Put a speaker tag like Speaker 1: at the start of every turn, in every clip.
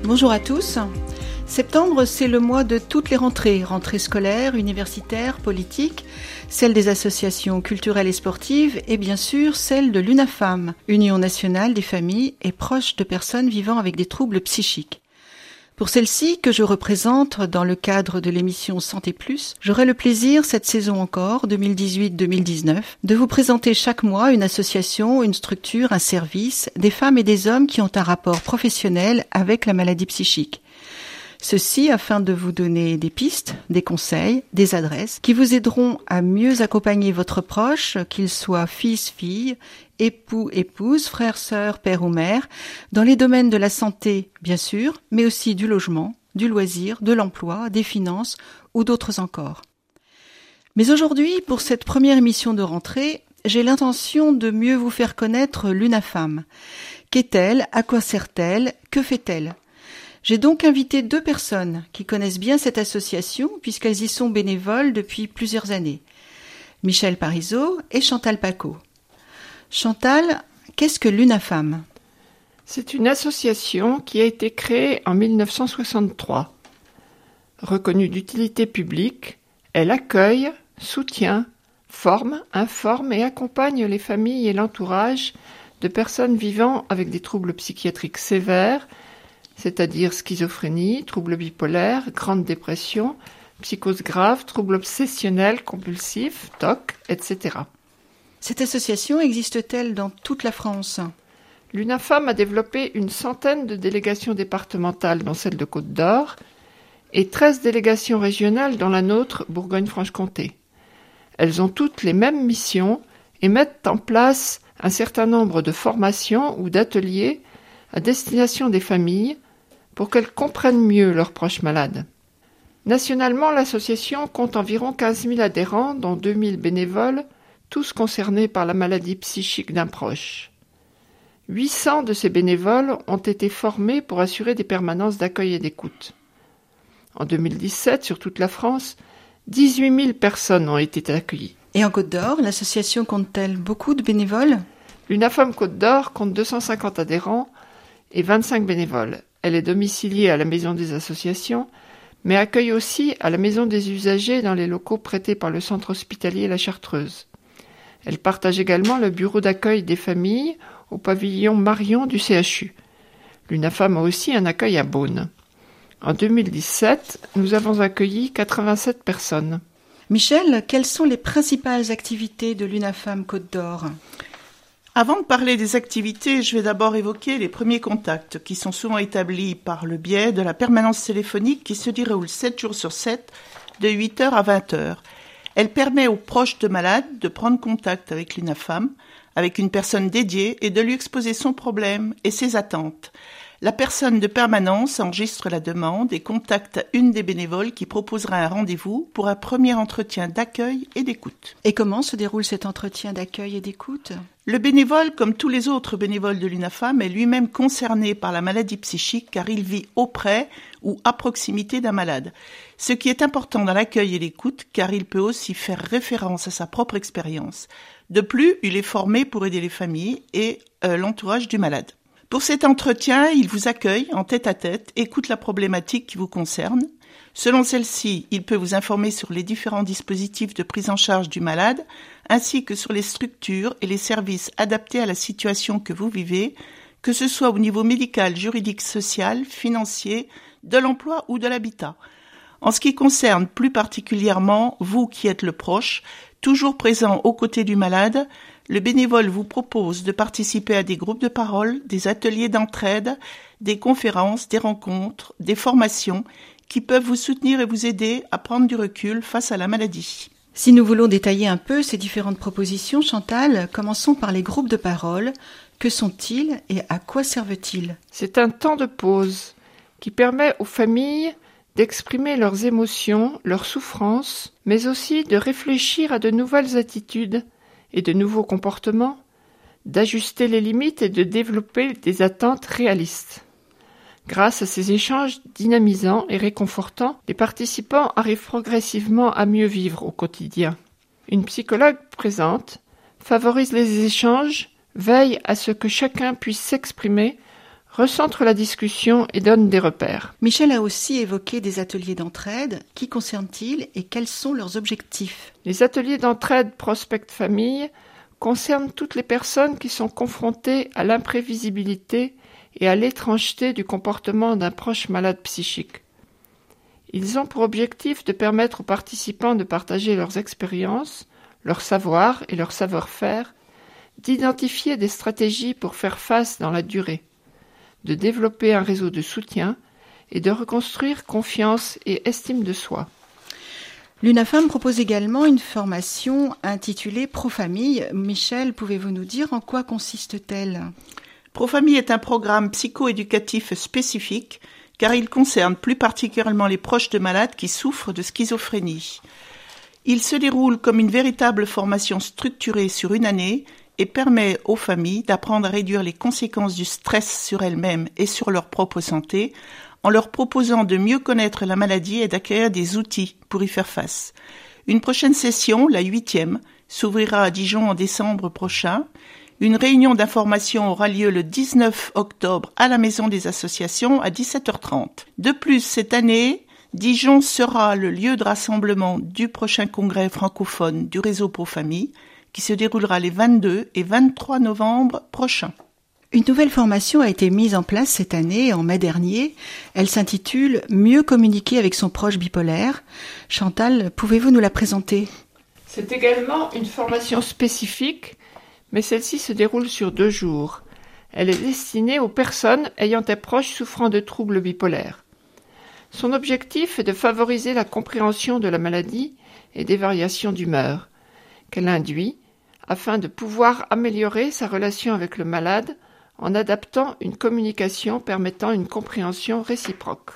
Speaker 1: Bonjour à tous. Septembre, c'est le mois de toutes les rentrées scolaires, universitaires, politiques, celles des associations culturelles et sportives et bien sûr celle de l'UNAFAM, Union nationale des familles et proches de personnes vivant avec des troubles psychiques. Pour celle-ci, que je représente dans le cadre de l'émission Santé Plus, j'aurai le plaisir, cette saison encore, 2018-2019, de vous présenter chaque mois une association, une structure, un service, des femmes et des hommes qui ont un rapport professionnel avec la maladie psychique. Ceci afin de vous donner des pistes, des conseils, des adresses qui vous aideront à mieux accompagner votre proche, qu'il soit fils, fille, époux, épouse, frère, sœur, père ou mère, dans les domaines de la santé, bien sûr, mais aussi du logement, du loisir, de l'emploi, des finances ou d'autres encore. Mais aujourd'hui, pour cette première émission de rentrée, j'ai l'intention de mieux vous faire connaître l'UNAFAM. Qu'est-elle? À quoi sert-elle? Que fait-elle? J'ai donc invité 2 personnes qui connaissent bien cette association puisqu'elles y sont bénévoles depuis plusieurs années. Michel Parizeau et Chantal Paco. Chantal, qu'est-ce que l'UNAFAM?
Speaker 2: C'est une association qui a été créée en 1963. Reconnue d'utilité publique, elle accueille, soutient, forme, informe et accompagne les familles et l'entourage de personnes vivant avec des troubles psychiatriques sévères, c'est-à-dire schizophrénie, troubles bipolaires, grande dépression, psychose grave, troubles obsessionnels compulsifs, TOC, etc.
Speaker 1: Cette association existe-t-elle dans toute la France?
Speaker 2: L'UNAFAM a développé une centaine de délégations départementales, dont celle de Côte-d'Or, et 13 délégations régionales, dont la nôtre, Bourgogne-Franche-Comté. Elles ont toutes les mêmes missions et mettent en place un certain nombre de formations ou d'ateliers à destination des familles pour qu'elles comprennent mieux leurs proches malades. Nationalement, l'association compte environ 15 000 adhérents, dont 2 000 bénévoles, tous concernés par la maladie psychique d'un proche. 800 de ces bénévoles ont été formés pour assurer des permanences d'accueil et d'écoute. En 2017, sur toute la France, 18 000 personnes ont été accueillies.
Speaker 1: Et en Côte-d'Or, l'association compte-t-elle beaucoup de bénévoles?
Speaker 2: L'UNAFAM Côte-d'Or compte 250 adhérents et 25 bénévoles. Elle est domiciliée à la Maison des associations, mais accueille aussi à la Maison des usagers dans les locaux prêtés par le centre hospitalier La Chartreuse. Elle partage également le bureau d'accueil des familles au pavillon Marion du CHU. L'UNAFAM a aussi un accueil à Beaune. En 2017, nous avons accueilli 87 personnes.
Speaker 1: Michel, quelles sont les principales activités de l'UNAFAM Côte-d'Or?
Speaker 3: Avant de parler des activités, je vais d'abord évoquer les premiers contacts qui sont souvent établis par le biais de la permanence téléphonique qui se déroule 7 jours sur 7, de 8h à 20h. Elle permet aux proches de malades de prendre contact avec l'UNAFAM, avec une personne dédiée et de lui exposer son problème et ses attentes. La personne de permanence enregistre la demande et contacte une des bénévoles qui proposera un rendez-vous pour un premier entretien d'accueil et d'écoute.
Speaker 1: Et comment se déroule cet entretien d'accueil et d'écoute?
Speaker 3: Le bénévole, comme tous les autres bénévoles de l'UNAFAM, est lui-même concerné par la maladie psychique car il vit auprès ou à proximité d'un malade. Ce qui est important dans l'accueil et l'écoute car il peut aussi faire référence à sa propre expérience. De plus, il est formé pour aider les familles et l'entourage du malade. Pour cet entretien, il vous accueille en tête-à-tête, écoute la problématique qui vous concerne. Selon celle-ci, il peut vous informer sur les différents dispositifs de prise en charge du malade, ainsi que sur les structures et les services adaptés à la situation que vous vivez, que ce soit au niveau médical, juridique, social, financier, de l'emploi ou de l'habitat. En ce qui concerne plus particulièrement vous qui êtes le proche, toujours présent aux côtés du malade, le bénévole vous propose de participer à des groupes de parole, des ateliers d'entraide, des conférences, des rencontres, des formations qui peuvent vous soutenir et vous aider à prendre du recul face à la maladie.
Speaker 1: Si nous voulons détailler un peu ces différentes propositions, Chantal, commençons par les groupes de parole. Que sont-ils et à quoi servent-ils?
Speaker 2: C'est un temps de pause qui permet aux familles d'exprimer leurs émotions, leurs souffrances, mais aussi de réfléchir à de nouvelles attitudes et de nouveaux comportements, d'ajuster les limites et de développer des attentes réalistes. Grâce à ces échanges dynamisants et réconfortants, les participants arrivent progressivement à mieux vivre au quotidien. Une psychologue présente favorise les échanges, veille à ce que chacun puisse s'exprimer, recentre la discussion et donne des repères.
Speaker 1: Michel a aussi évoqué des ateliers d'entraide. Qui concernent-ils et quels sont leurs objectifs ?
Speaker 2: Les ateliers d'entraide Prospect Famille concernent toutes les personnes qui sont confrontées à l'imprévisibilité et à l'étrangeté du comportement d'un proche malade psychique. Ils ont pour objectif de permettre aux participants de partager leurs expériences, leur savoir et leur savoir-faire, d'identifier des stratégies pour faire face dans la durée, de développer un réseau de soutien et de reconstruire confiance et estime de soi.
Speaker 1: L'UNAFAM propose également une formation intitulée Pro-Famille. Michel, pouvez-vous nous dire en quoi consiste-t-elle ?
Speaker 3: Pro-Famille est un programme psycho-éducatif spécifique car il concerne plus particulièrement les proches de malades qui souffrent de schizophrénie. Il se déroule comme une véritable formation structurée sur une année et permet aux familles d'apprendre à réduire les conséquences du stress sur elles-mêmes et sur leur propre santé en leur proposant de mieux connaître la maladie et d'acquérir des outils pour y faire face. Une prochaine session, la 8e, s'ouvrira à Dijon en décembre prochain. Une réunion d'information aura lieu le 19 octobre à la Maison des Associations à 17h30. De plus, cette année, Dijon sera le lieu de rassemblement du prochain congrès francophone du réseau Pro-Famille qui se déroulera les 22 et 23 novembre prochains.
Speaker 1: Une nouvelle formation a été mise en place cette année, en mai dernier. Elle s'intitule « Mieux communiquer avec son proche bipolaire ». Chantal, pouvez-vous nous la présenter ?
Speaker 2: C'est également une formation spécifique, mais celle-ci se déroule sur 2 jours. Elle est destinée aux personnes ayant des proches souffrant de troubles bipolaires. Son objectif est de favoriser la compréhension de la maladie et des variations d'humeur qu'elle induit, afin de pouvoir améliorer sa relation avec le malade en adaptant une communication permettant une compréhension réciproque.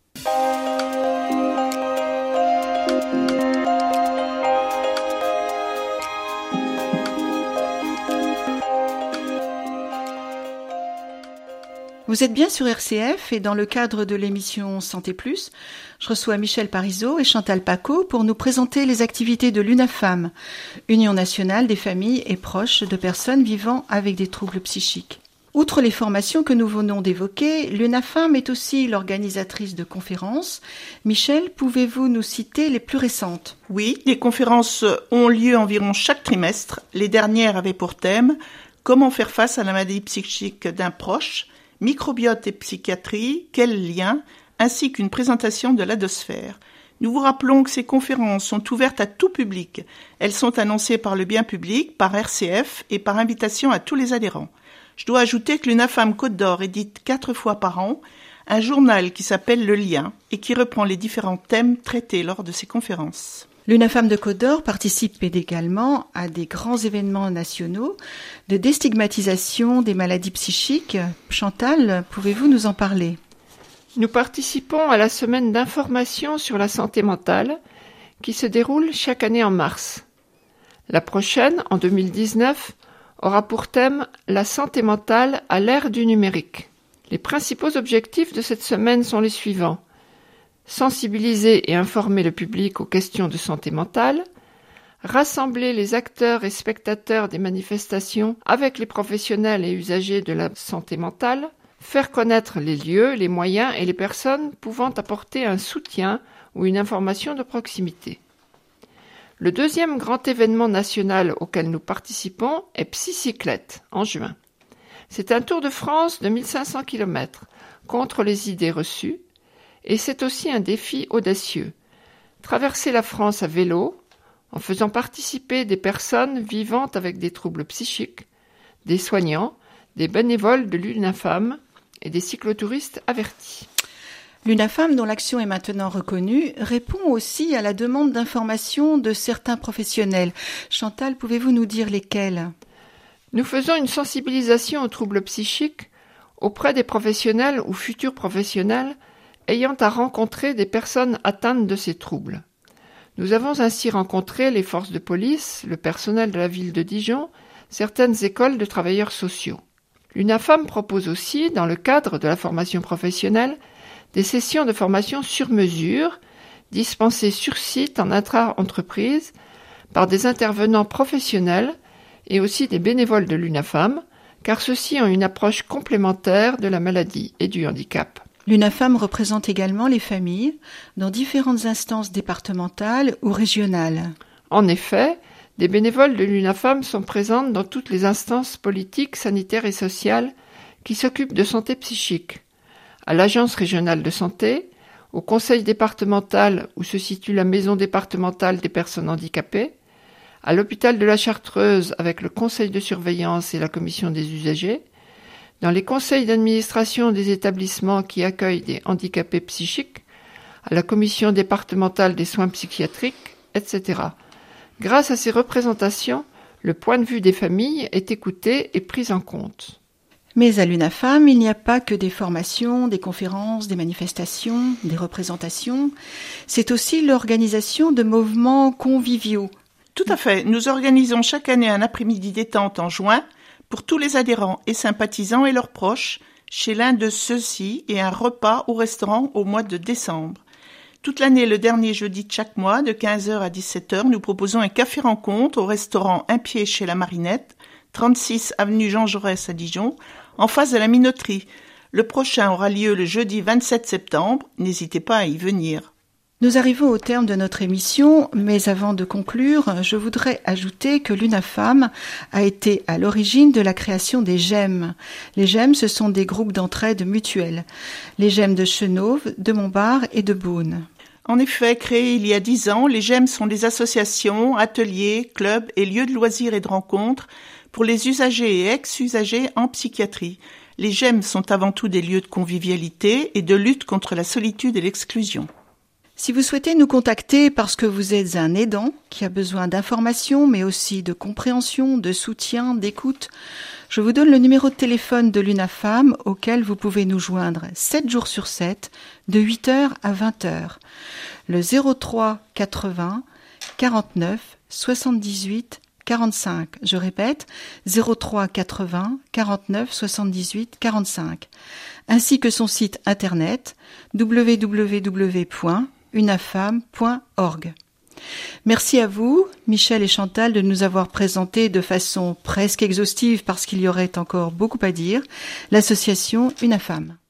Speaker 1: Vous êtes bien sur RCF et dans le cadre de l'émission Santé Plus, je reçois Michel Parizeau et Chantal Pacaud pour nous présenter les activités de l'UNAFAM, Union nationale des familles et proches de personnes vivant avec des troubles psychiques. Outre les formations que nous venons d'évoquer, l'UNAFAM est aussi l'organisatrice de conférences. Michel, pouvez-vous nous citer les plus récentes ?
Speaker 3: Oui, les conférences ont lieu environ chaque trimestre. Les dernières avaient pour thème « Comment faire face à la maladie psychique d'un proche ?» Microbiote et psychiatrie, quel lien, ainsi qu'une présentation de l'Adosphère. Nous vous rappelons que ces conférences sont ouvertes à tout public. Elles sont annoncées par le bien public, par RCF et par invitation à tous les adhérents. Je dois ajouter que l'UNAFAM Côte d'Or édite 4 fois par an un journal qui s'appelle Le Lien et qui reprend les différents thèmes traités lors de ces conférences.
Speaker 1: L'UNAFAM de Côte d'Or participe également à des grands événements nationaux de déstigmatisation des maladies psychiques. Chantal, pouvez-vous nous en parler ?
Speaker 2: Nous participons à la semaine d'information sur la santé mentale qui se déroule chaque année en mars. La prochaine, en 2019, aura pour thème « La santé mentale à l'ère du numérique ». Les principaux objectifs de cette semaine sont les suivants. Sensibiliser et informer le public aux questions de santé mentale, rassembler les acteurs et spectateurs des manifestations avec les professionnels et usagers de la santé mentale, faire connaître les lieux, les moyens et les personnes pouvant apporter un soutien ou une information de proximité. Le deuxième grand événement national auquel nous participons est Psycyclette, en juin. C'est un tour de France de 1500 km contre les idées reçues, et c'est aussi un défi audacieux. Traverser la France à vélo, en faisant participer des personnes vivant avec des troubles psychiques, des soignants, des bénévoles de l'UNAFAM et des cyclotouristes avertis.
Speaker 1: L'UNAFAM, dont l'action est maintenant reconnue, répond aussi à la demande d'information de certains professionnels. Chantal, pouvez-vous nous dire lesquels ?
Speaker 2: Nous faisons une sensibilisation aux troubles psychiques auprès des professionnels ou futurs professionnels ayant à rencontrer des personnes atteintes de ces troubles. Nous avons ainsi rencontré les forces de police, le personnel de la ville de Dijon, certaines écoles de travailleurs sociaux. L'UNAFAM propose aussi, dans le cadre de la formation professionnelle, des sessions de formation sur mesure, dispensées sur site en intra-entreprise par des intervenants professionnels et aussi des bénévoles de l'UNAFAM car ceux-ci ont une approche complémentaire de la maladie et du handicap.
Speaker 1: L'UNAFAM représente également les familles dans différentes instances départementales ou régionales.
Speaker 2: En effet, des bénévoles de l'UNAFAM sont présentes dans toutes les instances politiques, sanitaires et sociales qui s'occupent de santé psychique, à l'Agence régionale de santé, au Conseil départemental où se situe la Maison départementale des personnes handicapées, à l'hôpital de la Chartreuse avec le Conseil de surveillance et la Commission des usagers, dans les conseils d'administration des établissements qui accueillent des handicapés psychiques, à la Commission départementale des soins psychiatriques, etc. Grâce à ces représentations, le point de vue des familles est écouté et pris en compte.
Speaker 1: Mais à l'UNAFAM, il n'y a pas que des formations, des conférences, des manifestations, des représentations. C'est aussi l'organisation de mouvements conviviaux.
Speaker 3: Tout à fait. Nous organisons chaque année un après-midi détente en juin pour tous les adhérents et sympathisants et leurs proches chez l'un de ceux-ci et un repas au restaurant au mois de décembre. Toute l'année, le dernier jeudi de chaque mois, de 15h à 17h, nous proposons un café-rencontre au restaurant Un Pied chez la Marinette, 36 avenue Jean Jaurès à Dijon, en face de la minoterie. Le prochain aura lieu le jeudi 27 septembre. N'hésitez pas à y venir.
Speaker 1: Nous arrivons au terme de notre émission, mais avant de conclure, je voudrais ajouter que l'UNAFAM a été à l'origine de la création des GEM. Les GEM, ce sont des groupes d'entraide mutuelle. Les GEM de Chenauve, de Montbard et de Beaune.
Speaker 3: En effet, créés il y a 10 ans, les GEM sont des associations, ateliers, clubs et lieux de loisirs et de rencontres pour les usagers et ex-usagers en psychiatrie. Les GEM sont avant tout des lieux de convivialité et de lutte contre la solitude et l'exclusion.
Speaker 1: Si vous souhaitez nous contacter parce que vous êtes un aidant qui a besoin d'informations, mais aussi de compréhension, de soutien, d'écoute, je vous donne le numéro de téléphone de l'UNAFAM auquel vous pouvez nous joindre 7 jours sur 7, de 8h à 20h. Le 03 80 49 78 45. Je répète, 03 80 49 78 45. Ainsi que son site internet www.unafam.org. Merci à vous, Michel et Chantal, de nous avoir présenté de façon presque exhaustive, parce qu'il y aurait encore beaucoup à dire, l'association UNAFAM.